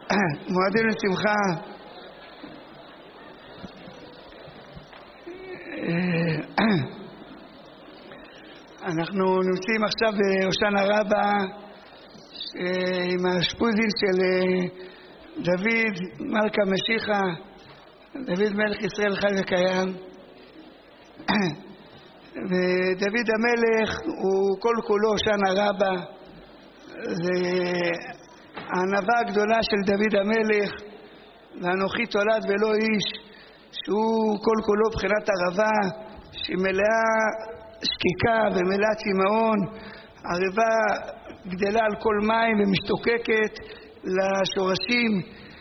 מועדים לשמחה. אנחנו נמצאים עכשיו בהושענא רבה עם השפוזין של דוד מלכה משיחה, דוד מלך ישראל חי וקיים. ודוד המלך הוא כל כולו הושענא רבה, זה הענווה הגדולה של דוד המלך, ואנוכי תולד ולא איש, שהוא כל כולו בחינת ערבה שהיא מלאה שקיקה ומלאה צמאון, ערבה גדלה על כל מים ומשתוקקת לשורשים,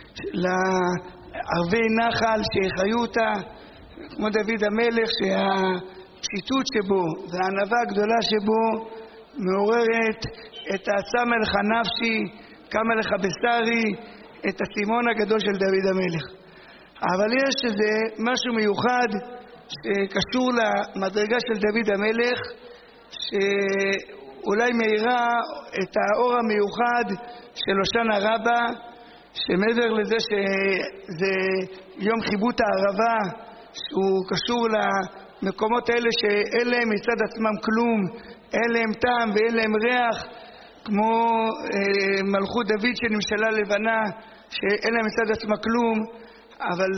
לערבי נחל שיחיו אותה, כמו דוד המלך שהפשיטות שבו והענווה הגדולה שבו מעוררת את העצם אליך נפשי, כמה לך בשרי, את הסימון הגדול של דוד המלך. אבל יש איזה משהו מיוחד שקשור למדרגה של דוד המלך, שאולי מאירה את האור המיוחד של הושענא רבה, שמעבר לזה שזה יום חיבוט הערבה, שהוא קשור למקומות האלה שאין להם מצד עצמם כלום, אין להם טעם ואין להם ריח, כמו מלכות דוד שנמשלה לבנה, שאין להם מצד עצמה כלום. אבל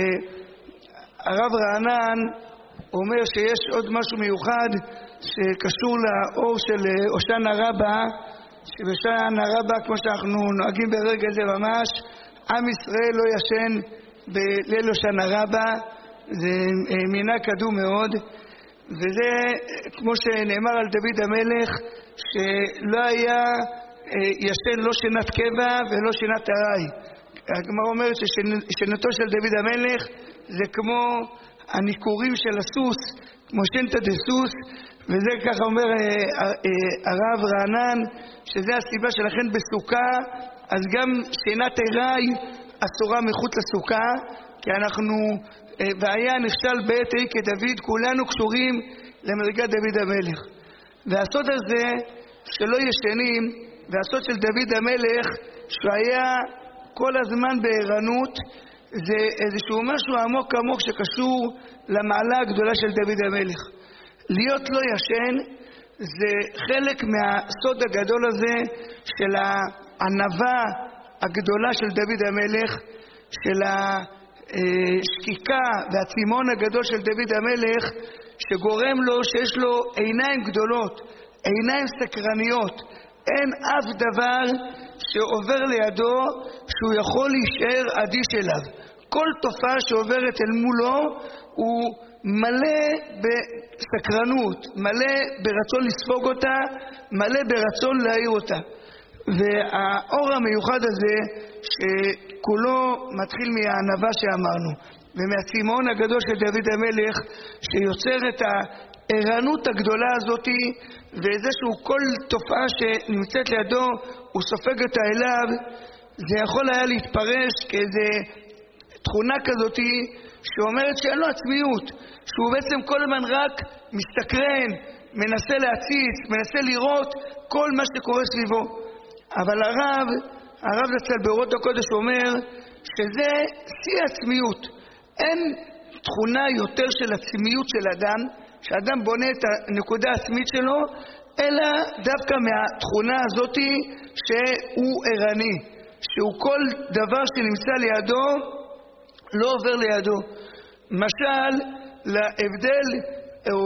הרב רענן אומר שיש עוד משהו מיוחד שקשור לאור של הושענא רבה, שבהושענא רבה, כמו שאנחנו נוהגים ברגע זה ממש, עם ישראל לא ישן בליל הושענא רבה, זה מנהג קדום מאוד, וזה כמו שנאמר על דוד המלך, שלא היה ישן לא שינת קבע ולא שינת ארעי. הגמרא אומרת ששנתו של דוד המלך זה כמו הניכורים של הסוס, כמו שנתא דסוס, וזה ככה אומר הרב רענן, שזה הסיבה שלכן בסוכה אז גם שינת ארעי אסורה מחוץ לסוכה, כי אנחנו והיה נכשל בעת ההיא כדוד, כולנו קשורים למדרגת דוד המלך. והסוד הזה שלא ישנים, והסוד של דוד המלך שהיה כל הזמן בערנות, זה איזשהו משהו עמוק עמוק שקשור למעלה הגדולה של דוד המלך. להיות לא ישן זה חלק מהסוד הגדול הזה של הענווה הגדולה של דוד המלך, של השקיקה והצימון הגדול של דוד המלך, שגורם לו שיש לו עיניים גדולות, עיניים סקרניות. אין אף דבר שעובר לידו שהוא יכול להישאר אדיש אליו. כל תופעה שעוברת אל מולו הוא מלא בסקרנות, מלא ברצון לספוג אותה, מלא ברצון להעיר אותה. והאור המיוחד הזה שכולו מתחיל מהענווה שאמרנו, ומהצימון הגדול של דוד המלך, שיוצר את הערנות הגדולה הזאת, ואיזשהו כל תופעה שנמצאת לידו הוא סופג אותה אליו. זה יכול היה להתפרש כאיזה תכונה כזאת שאומרת שאין לו עצמיות, שהוא בעצם כל הזמן רק מסתקרן, מנסה להציץ, מנסה לראות כל מה שקורה סביבו. אבל הרב זצ"ל באורות הקודש אומר שזה שיא עצמיות. אין תכונה יותר של עצמיות של אדם, שאדם בונה את הנקודה העצמית שלו, אלא דווקא מהתכונה הזאת שהוא ערני, שהוא כל דבר שנמצא לידו לא עובר לידו. משל להבדל או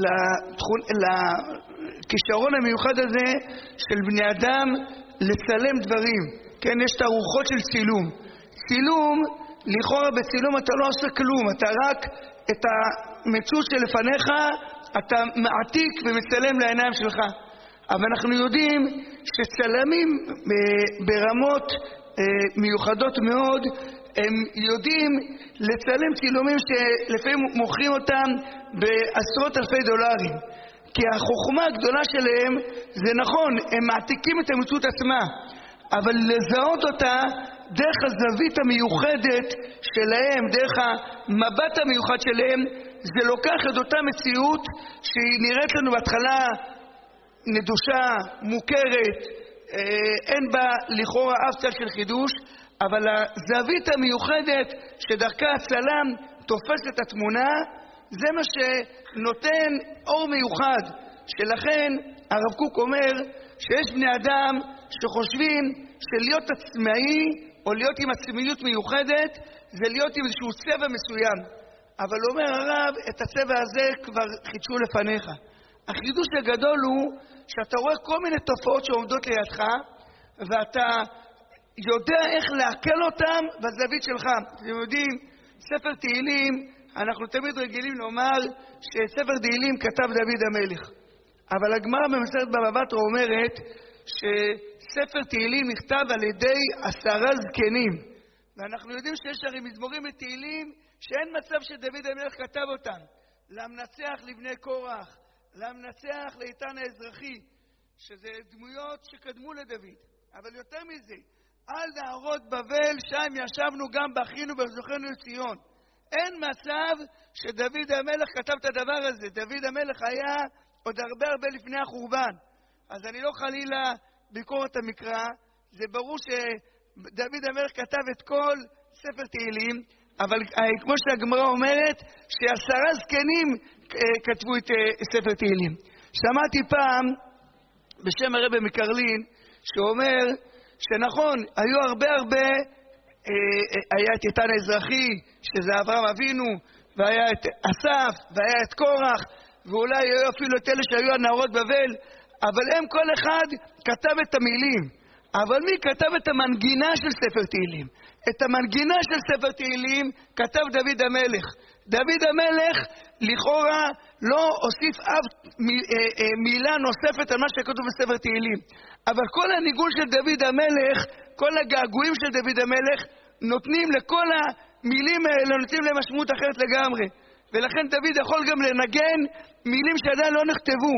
לכישרון המיוחד הזה של בני אדם לצלם דברים. כן, יש תערוכות של צילום. צילום, לכאורה בצילום אתה לא עושה כלום, אתה רק את המציאות שלפניך אתה מעתיק ומצלם לעיניים שלך. אבל אנחנו יודעים שצלמים ברמות מיוחדות מאוד, הם יודעים לצלם צילומים שלפעמים מוכרים אותם בעשרות אלפי דולרים. כי החוכמה הגדולה שלהם זה נכון, הם מעתיקים את המציאות עצמה, אבל לזהות אותה דרך הזווית המיוחדת שלהם, דרך המבט המיוחד שלהם, זה לוקח את אותה מציאות שהיא נראית לנו בהתחלה נדושה, מוכרת, אין בה לכאורה אף צד של חידוש, אבל הזווית המיוחדת שדרכה הצלם תופס את התמונה, זה מה שנותן אור מיוחד. שלכן הרב קוק אומר שיש בני אדם שחושבים שלהיות עצמאי או להיות עם עצמיות מיוחדת זה להיות עם איזשהו צבע מסוים. אבל אומר הרב, את הצבע הזה כבר חידשו לפניך. החידוש הגדול הוא שאתה רואה כל מיני תופעות שעומדות לידך, ואתה יודע איך להקל אותם בזווית שלך. אתם יודעים, ספר תהילים, אנחנו תמיד רגילים לומר שספר תהילים כתב דוד המלך. אבל הגמרא במסכת בבא בתרא אומרת שספר תהילים נכתב על ידי 10 זקנים. ואנחנו יודעים שיש הרי מזמורים לתהילים שאין מצב שדוד המלך כתב אותם. למנצח לבני קורח, למנצח לאיתן האזרחי, שזה דמויות שקדמו לדוד. אבל יותר מזה, על נהרות בבל שם ישבנו גם בכינו ובזוכנו לציון. אין מצב שדוד המלך כתב את הדבר הזה. דוד המלך היה עוד הרבה לפני החורבן. אז אני לא חלילה ביקורת המקרא, זה ברור שדוד המלך כתב את כל ספר תהילים, אבל כמו שהגמרא אומרת, ש10 זקנים כתבו את ספר תהילים. שמעתי פעם בשם הרב מקרלין, שאומר שנכון, היו הרבה, היה את איתן האזרחי, שזה אברהם אבינו, והיה את אסף, והיה את קורח, ואולי היו אפילו את אלה שהיו הנערות בבל, אבל הם כל אחד כתב את המילים. אבל מי כתב את המנגינה של ספר תהילים? את המנגינה של ספר תהילים כתב דוד המלך. דוד המלך לכאורה לא הוסיף אף מילה נוספת על מה שכתוב בספר תהילים. אבל כל הניגון של דוד המלך, כל הגעגועים של דוד המלך, נותנים לכל המילים האלה, נותנים להם משמעות אחרת לגמרי. ולכן דוד יכול גם לנגן מילים שעדיין לא נכתבו.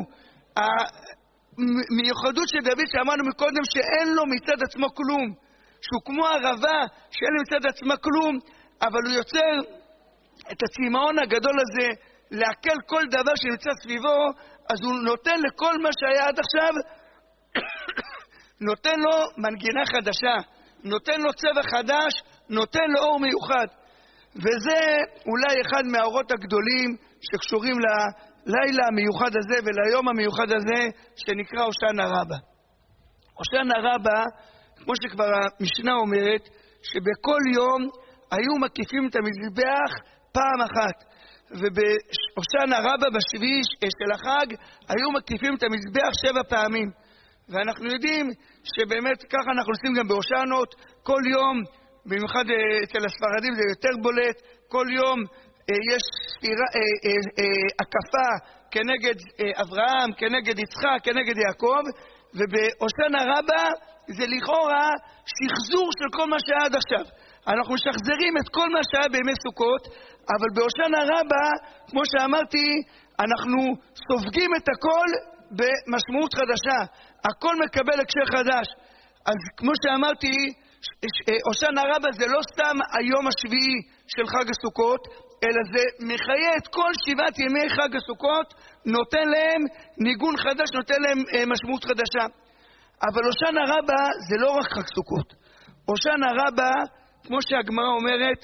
המיוחדות של דוד שאמרנו מקודם שאין לו מצד עצמו כלום, שהוא כמו ערבה שאין לו מצד עצמה כלום, אבל הוא יוצר את הצמאון הגדול הזה להקל כל דבר שנמצא סביבו, אז הוא נותן לכל מה שהיה עד עכשיו נותן לו מנגינה חדשה, נותן לו צבע חדש, נותן לו אור מיוחד. וזה אולי אחד מהאורות הגדולים שקשורים ללילה המיוחד הזה וליום המיוחד הזה שנקרא הושענא רבה. הושענא רבה, כמו שכבר המשנה אומרת, שבכל יום היו מקיפים את המזבח פעם אחת, ובהושענא רבה בשביעי של החג היו מקיפים את המזבח 7 פעמים. ואנחנו יודעים שבאמת ככה אנחנו עושים גם בהושענות, כל יום, במיוחד אצל הספרדים זה יותר בולט, כל יום יש הקפה כנגד אברהם, כנגד יצחק, כנגד יעקב, ובהושענא רבה זה לכאורה שחזור של כל מה שהיה עד עכשיו. אנחנו משחזרים את כל מה שהיה בימי סוכות, אבל בהושענא רבה, כמו שאמרתי, אנחנו סופגים את הכל במשמעות חדשה. הכל מקבל הקשר חדש. אז כמו שאמרתי, הושענא רבה זה לא סתם היום השביעי של חג הסוכות, אלא זה מחיה את כל 7 ימי חג הסוכות, נותן להם ניגון חדש, נותן להם משמעות חדשה. אבל הושענא רבה זה לא רק חג סוכות. הושענא רבה, כמו שהגמרא אומרת,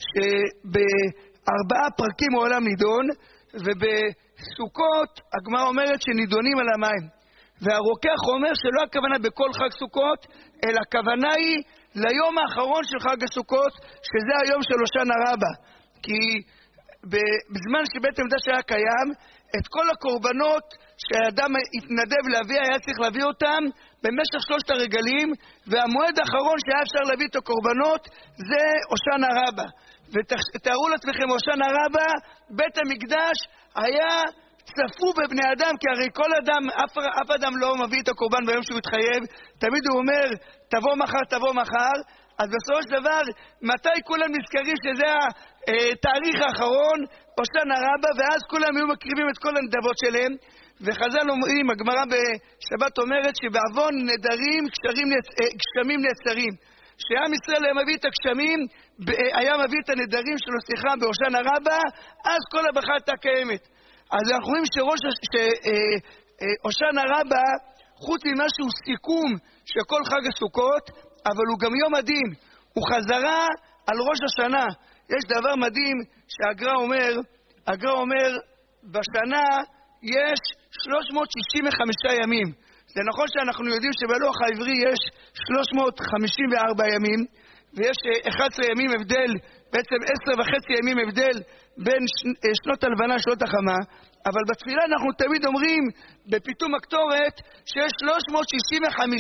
ב4 פרקים העולם נידון, ובסוכות הגמרא אומרת שנידונים על המים. והרוקח אומר שלא הכוונה בכל חג סוכות, אלא הכוונה היא ליום האחרון של חג הסוכות, שזה היום של הושענא רבה. כי בזמן שבית המקדש היה קיים, את כל הקורבנות שהאדם התנדב להביא, היה צריך להביא אותם במשך 3 הרגלים, והמועד האחרון שהיה אפשר להביא את הקורבנות זה הושענא רבה. ותארו לעצמכם, הושענא רבה, בית המקדש היה צפו בבני אדם, כי הרי כל אדם, אף אדם לא מביא את הקורבן ביום שהוא התחייב, תמיד הוא אומר, תבוא מחר, אז בסופו של דבר, מתי כולם נזכרים שזה התאריך האחרון, הושענא רבה, ואז כולם היו מקריבים את כל הנדבות שלהם, וחז"ל אומרים, הגמרא בשבת אומרת, שבעוון נדרים גשמים נעצרים. שעם ישראל היה מביא את הגשמים, היה מביא את הנדרים שלו, בהושענא רבה, אז כל הברכה הייתה קיימת. אז אנחנו רואים שהושענא רבה, חוץ ממשהו סיכום של כל חג הסוכות, אבל הוא גם יום הדין. הוא חזרה על ראש השנה. יש דבר מדהים שהגר"א אומר, בשנה יש 365 ימים. זה נכון שאנחנו יודעים שבלוח העברי יש 354 ימים, ויש 11 ימים הבדל, בעצם 10.5 ימים הבדל בין שנות הלבנה שנות החמה, אבל בתפילה אנחנו תמיד אומרים בפיתום הקטורת שיש 365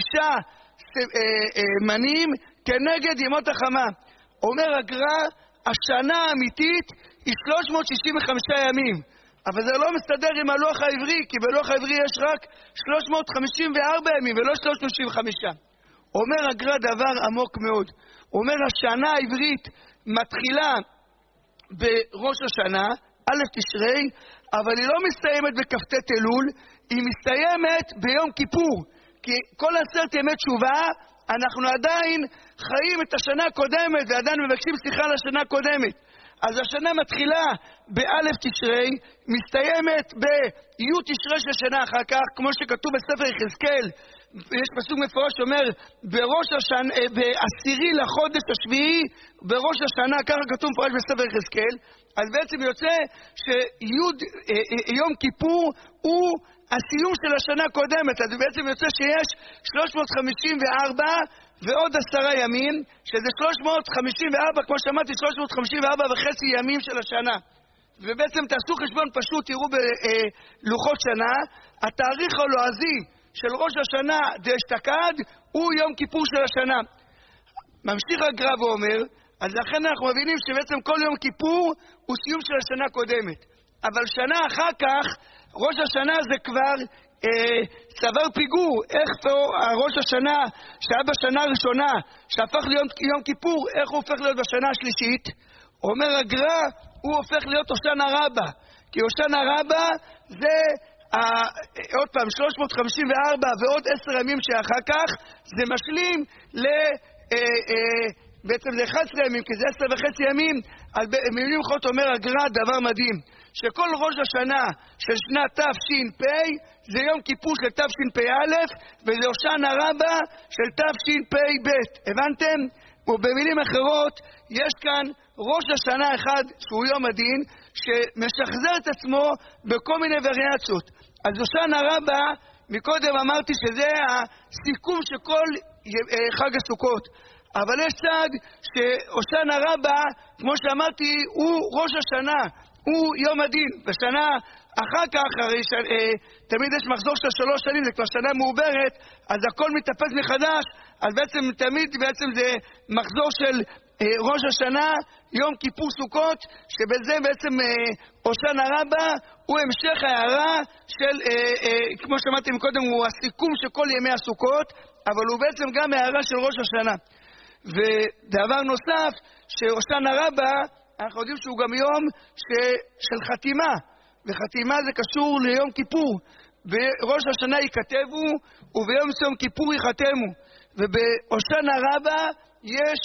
מנים כנגד ימות החמה. אומר הגר"א, השנה האמיתית היא 365 ימים, אבל זה לא מסתדר עם הלוח העברי, כי בלוח העברי יש רק 354 ימים ולא 365. אומר הגר"א דבר עמוק מאוד. אומר השנה העברית מתחילה בראש השנה, א' תשרי, אבל היא לא מסתיימת בכ"ט אלול, היא מסתיימת ביום כיפור. כי כל 10 ימי תשובה אנחנו עדיין חיים את השנה הקודמת ועדיין מבקשים סליחה על השנה הקודמת. אז השנה מתחילה באלף תשרי, מסתיימת בי' תשרי של שנה אחר כך, כמו שכתוב בספר יחזקאל, יש פסוק מפורש שאומר, בעשירי לחודש השביעי, בראש השנה, ככה כתוב מפורש בספר יחזקאל. אז בעצם יוצא שיום כיפור הוא הסיום של השנה הקודמת, אז בעצם יוצא שיש 354 ועוד 10 ימים, שזה 354, כמו שאמרתי, 354 וחצי ימים של השנה. ובעצם תעשו חשבון פשוט, תראו בלוחות שנה, התאריך הלועזי של ראש השנה דאשתקד הוא יום כיפור של השנה. ממשיך הגר"א ואומר, אז לכן אנחנו מבינים שבעצם כל יום כיפור הוא סיום של השנה הקודמת. אבל שנה אחר כך, ראש השנה זה כבר צבר פיגור. איך ראש השנה שהיה בשנה הראשונה, שהפך להיות יום כיפור, איך הוא הופך להיות בשנה השלישית? אומר הגר"א, הוא הופך להיות הושענא רבה. כי הושענא רבה זה עוד פעם 354 ועוד 10 ימים שאחר כך, זה משלים בעצם ל-11 ימים, כי זה 10.5 ימים. אז במילים אחרות אומר הגר"א דבר מדהים, שכל ראש השנה של שנת תש"פ זה יום כיפור של תשפ"א, וזה הושענא רבה של תשפ"ב. הבנתם? ובמילים אחרות, יש כאן ראש השנה אחד שהוא יום הדין, שמשחזר את עצמו בכל מיני וריאציות. אז הושענא רבה, מקודם אמרתי שזה הסיכום של כל חג הסוכות. אבל יש צד שהושענא רבה, כמו שאמרתי, הוא ראש השנה, הוא יום הדין. בשנה אחר כך, הרי תמיד יש מחזור של 3 שנים, זה כבר שנה מעוברת, אז הכל מתאפס מחדש, אז תמיד זה מחזור של ראש השנה, יום כיפור סוכות, שבזה בעצם הושענא רבה הוא המשך ההערה של, כמו שאמרתי מקודם, הוא הסיכום של כל ימי הסוכות, אבל הוא בעצם גם ההערה של ראש השנה. ודבר נוסף, שהושענא רבה, אנחנו יודעים שהוא גם יום של חתימה, וחתימה זה קשור ליום כיפור. בראש השנה ייכתבו, וביום יום כיפור ייחתמו. ובהושענא רבה יש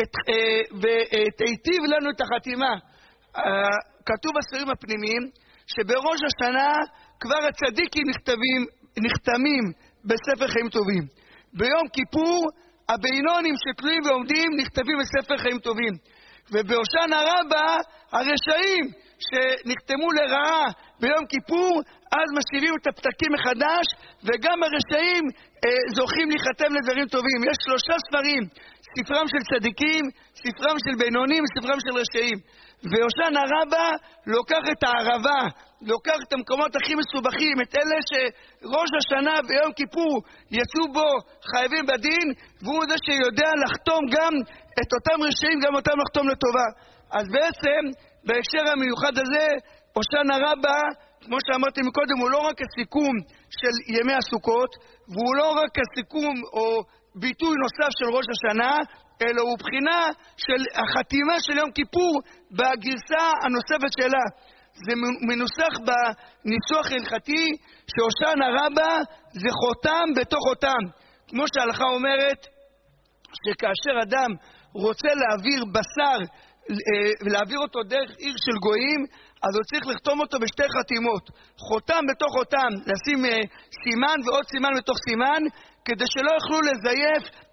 ותיטיב לנו את החתימה. כתוב בספרים הפנימיים שבראש השנה כבר הצדיקים נחתמים בספר חיים טובים. ביום כיפור הבינונים שתלויים ועומדים נכתבים בספר חיים טובים. ובהושענא רבה הרשעים שנחתמו לרעה ביום כיפור, אז משיבים את הפתקים מחדש, וגם הרשעים זוכים להיחתם לדברים טובים. יש 3 ספרים, ספרם של צדיקים, ספרם של בינונים וספרם של רשעים. והושענא רבה לוקח את הערבה, לוקח את המקומות הכי מסובכים, את אלה שראש השנה ביום כיפור יצאו בו חייבים בדין, והוא זה שיודע לחתום גם את אותם רשעים, גם אותם לחתום לטובה. אז בעצם בהקשר המיוחד הזה, הושענא רבה, כמו שאמרתי מקודם, הוא לא רק הסיכום של ימי הסוכות, והוא לא רק הסיכום או ביטוי נוסף של ראש השנה, אלא הוא בחינה של החתימה של יום כיפור בגרסה הנוספת שלה. זה מנוסח בניסוח הלכתי שהושענא רבה זה חותם בתוך חותם. כמו שההלכה אומרת, שכאשר אדם רוצה להעביר בשר ולהעביר אותו דרך עיר של גויים, אז הוא צריך לכתוב אותו בשתי חתימות, חותם בתוך חותם, לשים סימן ועוד סימן בתוך סימן, כדי שלא יוכלו לזייף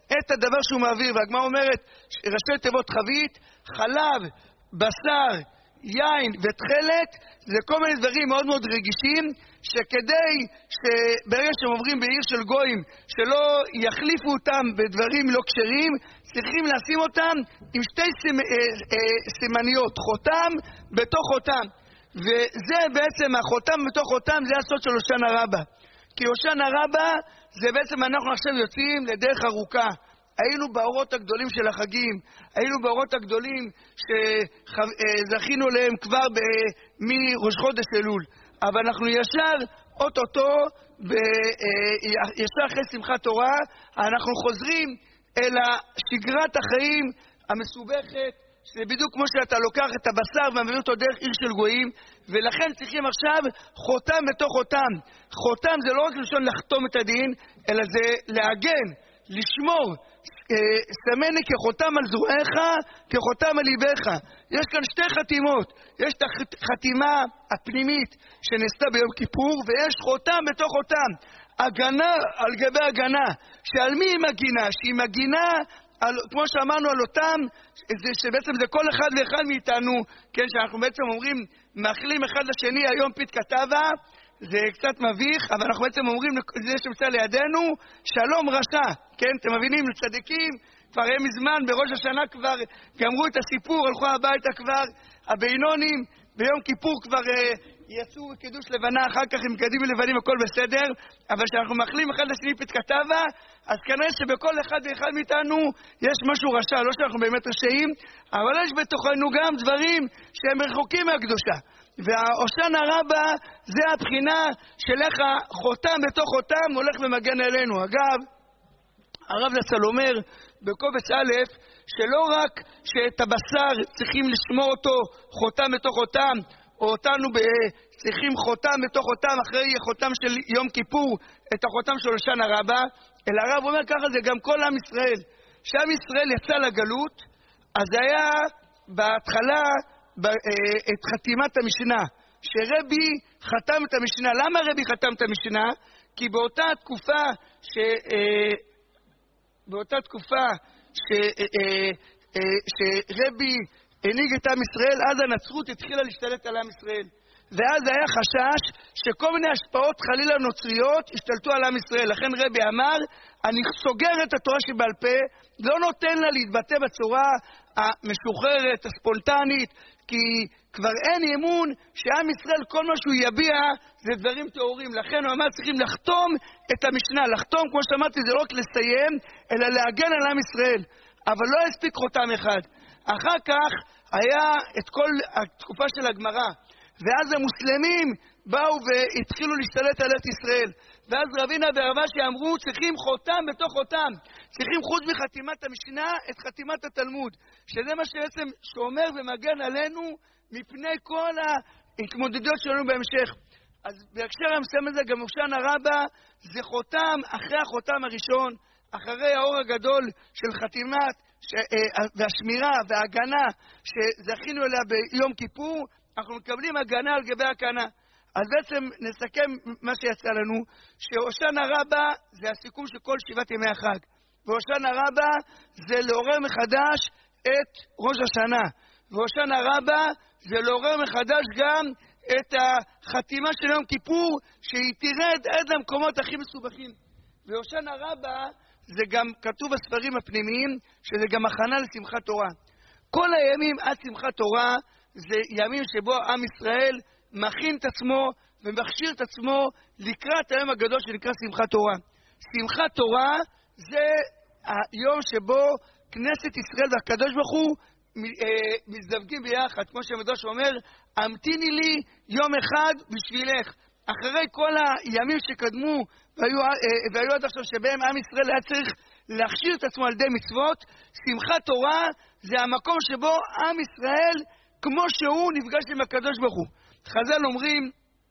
את הדבר שהוא מעביר. והגמרא אומרת, ראשי תיבות חבית, חלב, בשר, יין ותכלת, זה כל מיני דברים מאוד מאוד רגישים, שכדי שברגע שהם עוברים בעיר של גויים, שלא יחליפו אותם בדברים לא כשרים, צריכים לשים אותם עם שתי סימניות, חותם בתוך חותם. וזה בעצם, החותם בתוך חותם, זה הסוד של הושענא רבה. כי הושענא רבה, זה בעצם אנחנו עכשיו יוצאים לדרך ארוכה. היינו באורות הגדולים של החגים, היינו באורות הגדולים שזכינו להם כבר מראש חודש אלול. אבל אנחנו ישר, אוטוטו, ישר אחרי שמחת תורה, אנחנו חוזרים אל שגרת החיים המסובכת, שזה בדיוק כמו שאתה לוקח את הבשר ומביא אותו דרך עיר של גויים, ולכן צריכים עכשיו חותם בתוך חותם. חותם זה לא רק לשון לחתום את הדין, אלא זה להגן, לשמור. סמני כחותם על זרועיך, כחותם על ליבך. יש כאן שתי חתימות. יש את החתימה הפנימית שנעשתה ביום כיפור, ויש חותם בתוך חותם. הגנה על גבי הגנה. שעל מי היא מגינה? שהיא מגינה, כמו שאמרנו על אותם, שבעצם זה כל אחד ואחד מאיתנו, כן, שאנחנו בעצם אומרים, מאחלים אחד לשני היום פית כתבה, זה קצת מביך, אבל אנחנו בעצם אומרים לזה שמצא לידינו, שלום רשע, כן, אתם מבינים, לצדיקים, כבר הם מזמן, בראש השנה כבר גמרו את הסיפור, הלכו הביתה כבר, הבינונים, ביום כיפור כבר יצאו קידוש לבנה, אחר כך עם קדים ולבנים הכל בסדר, אבל כשאנחנו מאחלים אחד לשני פית כתבה, אז כנראה שבכל אחד ואחד מאיתנו יש משהו רשע, לא שאנחנו באמת רשעים, אבל יש בתוכנו גם דברים שהם רחוקים מהקדושה. וההושענא רבה זה הבחינה של איך החותם בתוך חותם הולך ומגן עלינו. אגב, הרב זצ"ל אומר בקובץ א' שלא רק שאת הבשר צריכים לשמור אותו חותם בתוך חותם, או אותנו צריכים חותם בתוך חותם אחרי חותם של יום כיפור, את החותם של הושענא רבה, אלא הרב אומר ככה זה גם כל עם ישראל. כשעם ישראל יצא לגלות, אז היה בהתחלה את חתימת המשנה, שרבי חתם את המשנה. למה רבי חתם את המשנה? כי באותה תקופה שרבי הנהיג את עם ישראל, אז הנצרות התחילה להשתלט על עם ישראל. ואז היה חשש שכל מיני השפעות חלילה נוצריות השתלטו על עם ישראל. לכן רבי אמר, אני סוגר את התורה שבעל פה, לא נותן לה להתבטא בצורה המשוחררת, הספונטנית, כי כבר אין אמון שעם ישראל כל מה שהוא יביע זה דברים טהורים. לכן הוא אמר צריכים לחתום את המשנה. לחתום, כמו שאמרתי, זה לא רק לסיים, אלא להגן על עם ישראל. אבל לא הספיק חותם אחד. אחר כך היה את כל התקופה של הגמרא. ואז המוסלמים באו והתחילו להשתלט על ארץ ישראל. ואז רבינה ורב אשי אמרו, צריכים חותם בתוך חותם. צריכים חוץ מחתימת המשנה, את חתימת התלמוד. שזה מה שבעצם שומר ומגן עלינו מפני כל ההתמודדות שלנו בהמשך. אז בהקשר המסיים הזה, גם הושענא רבה זה חותם אחרי החותם הראשון, אחרי האור הגדול של חתימת והשמירה וההגנה שזכינו אליה ביום כיפור, אנחנו מקבלים הגנה על גבי הגנה. אז בעצם נסכם מה שיצא לנו, שהושענא רבה זה הסיכום של כל 7 ימי החג. והושענא רבה זה לעורר מחדש את ראש השנה. והושענא רבה זה לעורר מחדש גם את החתימה של יום כיפור, שהיא תרד עד למקומות הכי מסובכים. והושענא רבה זה גם כתוב בספרים הפנימיים, שזה גם הכנה לשמחת תורה. כל הימים עד שמחת תורה זה ימים שבו עם ישראל מכין את עצמו ומכשיר את עצמו לקראת היום הגדול שנקרא שמחת תורה. שמחת תורה זה היום שבו כנסת ישראל והקדוש ברוך הוא מזדווגים ביחד, כמו שהמדרש אומר, המתיני לי יום אחד בשבילך. אחרי כל הימים שקדמו והיו עד עכשיו שבהם עם ישראל היה צריך להכשיר את עצמו על ידי מצוות, שמחת תורה זה המקום שבו עם ישראל כמו שהוא נפגש עם הקדוש ברוך הוא. חז"ל אומרים,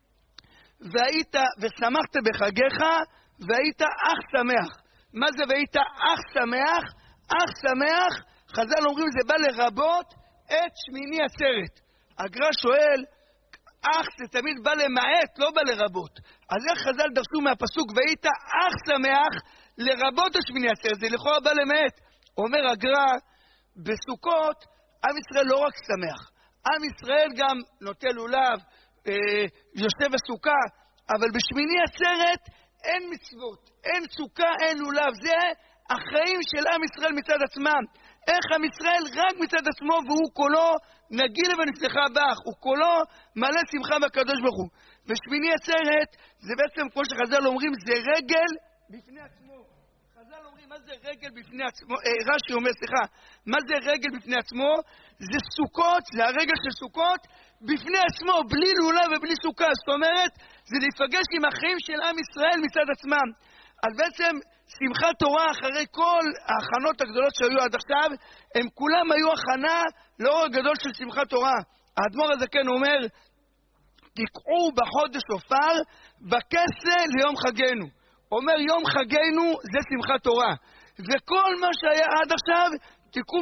והיית ושמחת בחגיך והיית אך שמח. מה זה והיית אך שמח? אך שמח, חז"ל אומרים זה בא לרבות את שמיני עצרת. הגר"א שואל, אך זה תמיד בא למעט, לא בא לרבות. אז איך חז"ל דרשו מהפסוק והיית אך שמח? לרבות השמיני עצרת, זה לכאורה בא למעט. אומר הגר"א, בסוכות עם ישראל לא רק שמח, עם ישראל גם נוטל לולב, יושב בסוכה, אבל בשמיני עצרת אין מצוות, אין סוכה, אין לולב. זה החיים של עם ישראל מצד עצמם. איך עם ישראל רק מצד עצמו, והוא כולו נגילה ונצלחה בך, הוא כולו מלא שמחה בקדוש ברוך הוא. ושמיני עצרת זה בעצם, כמו שחז"ל אומרים, זה רגל בפני עצמו. חז"ל אומרים, מה זה רגל בפני עצמו? רש"י אומר, סליחה, מה זה רגל בפני עצמו? זה סוכות, זה הרגל של סוכות בפני עצמו, בלי לולה ובלי סוכה. זאת אומרת, זה להיפגש עם החיים של עם ישראל מצד עצמם. אז בעצם שמחת תורה, אחרי כל ההכנות הגדולות שהיו עד עכשיו, הם כולם היו הכנה לאור הגדול של שמחת תורה. האדמו"ר הזקן אומר, תקעו בחודש שופר בכסה ליום חגנו. אומר, יום חגנו זה שמחת תורה. וכל מה שהיה עד עכשיו, תקעו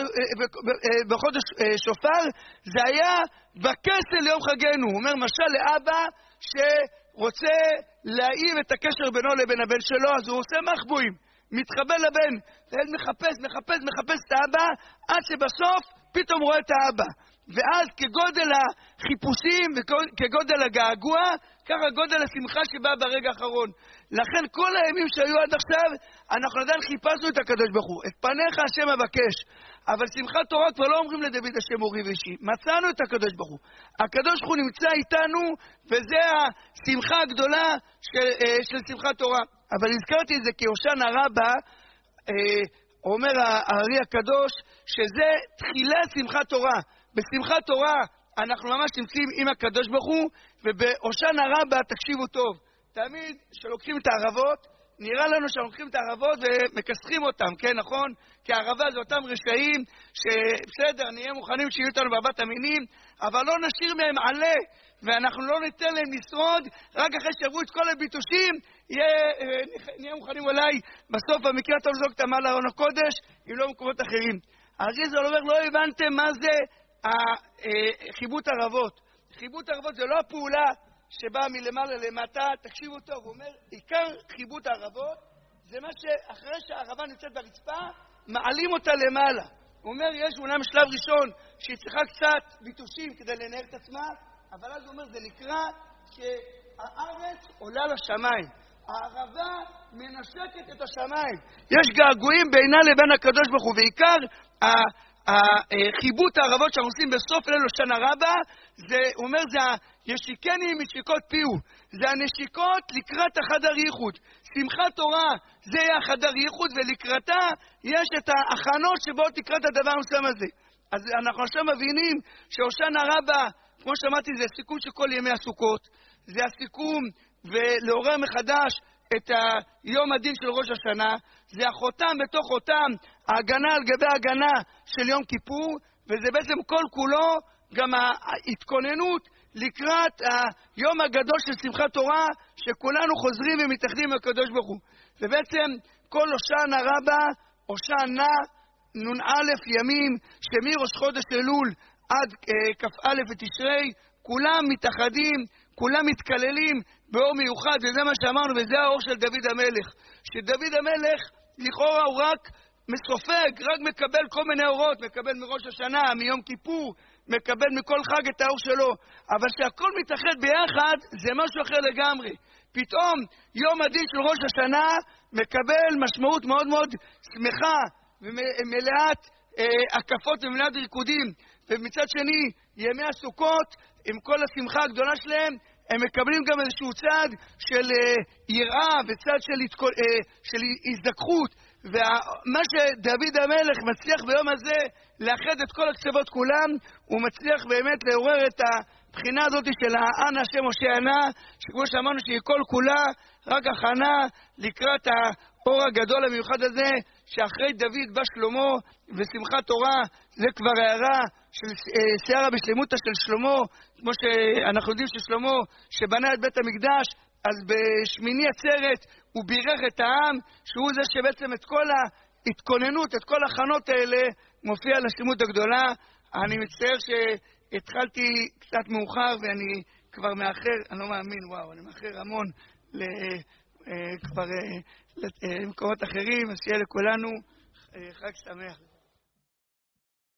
בחודש שופר, זה היה בכסה ליום חגנו. הוא אומר, משל לאבא שרוצה להעיב את הקשר בינו לבין הבן שלו, אז הוא עושה מחבואים, מתחבא לבן, והילד מחפש את האבא, עד שבסוף פתאום רואה את האבא. ואז כגודל החיפושים וכגודל הגעגוע, ככה גודל השמחה שבא ברגע האחרון. לכן כל הימים שהיו עד עכשיו, אנחנו עדיין חיפשנו את הקדוש ברוך הוא. את פניך השם אבקש. אבל שמחת תורה כבר לא אומרים לדוד השם אורי ואישי. מצאנו את הקדוש ברוך הוא. הקדוש ברוך הוא נמצא איתנו, וזה השמחה הגדולה של שמחת תורה. אבל הזכרתי את זה כי הושענא רבה, אומר הארי הקדוש, שזה תחילת שמחת תורה. בשמחת תורה אנחנו ממש נמצאים עם הקדוש ברוך הוא, ובהושענא רבה, תקשיבו טוב, תמיד שלוקחים את הערבות, נראה לנו שלוקחים את הערבות ומכסחים אותם, כן, נכון? כי הערבה זה אותם רשעים, שבסדר, נהיה מוכנים שיהיו אותנו בארבעת המינים, אבל לא נשאיר מהם עלה, ואנחנו לא ניתן להם לשרוד, רק אחרי שעברו את כל הביטושים, נהיה מוכנים אולי בסוף המקרה טוב לזרוק את המן לארון הקודש, אם לא במקומות אחרים. אריזל אומר, לא הבנתם מה זה חיבוט ערבות. חיבוט ערבות זה לא הפעולה שבאה מלמעלה למטה, תקשיבו טוב, הוא אומר, עיקר חיבוט הערבות זה מה שאחרי שהערבה נמצאת ברצפה, מעלים אותה למעלה. הוא אומר, יש אומנם שלב ראשון שהיא צריכה קצת ביטושים כדי לנהל את עצמה, אבל אז הוא אומר, זה נקרא שהארץ עולה לשמיים. הערבה מנשקת את השמיים. יש געגועים בינה לבין הקדוש ברוך הוא, ועיקר חיבוט הערבות שאנחנו עושים בסוף ליל הושענא רבה, הוא אומר, זה הישיקני משיקות פיהו. זה הנשיקות לקראת החדר ייחוד. שמחת תורה זה יהיה החדר ייחוד, ולקראתה יש את ההכנות שבאות לקראת הדבר המסוים הזה. אז אנחנו עכשיו מבינים שהושענא רבה, כמו שאמרתי, זה הסיכום של כל ימי הסוכות. זה הסיכום ולעורר מחדש את יום הדין של ראש השנה. זה החותם בתוך חותם, ההגנה על גבי ההגנה של יום כיפור, וזה בעצם כל כולו גם ההתכוננות לקראת היום הגדול של שמחת תורה, שכולנו חוזרים ומתאחדים עם הקדוש ברוך הוא. ובעצם כל הושענא רבה, הושענא נ"א ימים, שמראש חודש אלול עד כ"א בתשרי, כולם מתאחדים, כולם מתקללים באור מיוחד, וזה מה שאמרנו, וזה האור של דוד המלך. שדוד המלך, לכאורה הוא רק מסופג, רק מקבל כל מיני אורות, מקבל מראש השנה, מיום כיפור, מקבל מכל חג את האור שלו, אבל שהכל מתאחד ביחד, זה משהו אחר לגמרי. פתאום יום הדין של ראש השנה מקבל משמעות מאוד מאוד שמחה, ומלאת הקפות ומלאת ריקודים, ומצד שני, ימי הסוכות, עם כל השמחה הגדולה שלהם, הם מקבלים גם איזשהו צד של יראה וצד של הזדככות. ומה שדוד המלך מצליח ביום הזה לאחד את כל הקצוות כולם, הוא מצליח באמת לעורר את הבחינה הזאת של אנא השם הושיענה, שכמו שאמרנו שהיא כל כולה רק הכנה לקראת האור הגדול המיוחד הזה, שאחרי דוד בא שלמה, ושמחת תורה זה כבר הערה של שערה בשלמותה של שלמה, כמו שאנחנו יודעים ששלמה שבנה את בית המקדש, אז בשמיני עצרת הוא בירך את העם, שהוא זה שבעצם את כל ההתכוננות, את כל ההכנות האלה, מופיע לשלמות הגדולה. אני מצטער שהתחלתי קצת מאוחר ואני כבר מאחר, אני לא מאמין, וואו, אני מאחר המון כבר למקומות אחרים, אז שיהיה לכולנו חג שמח.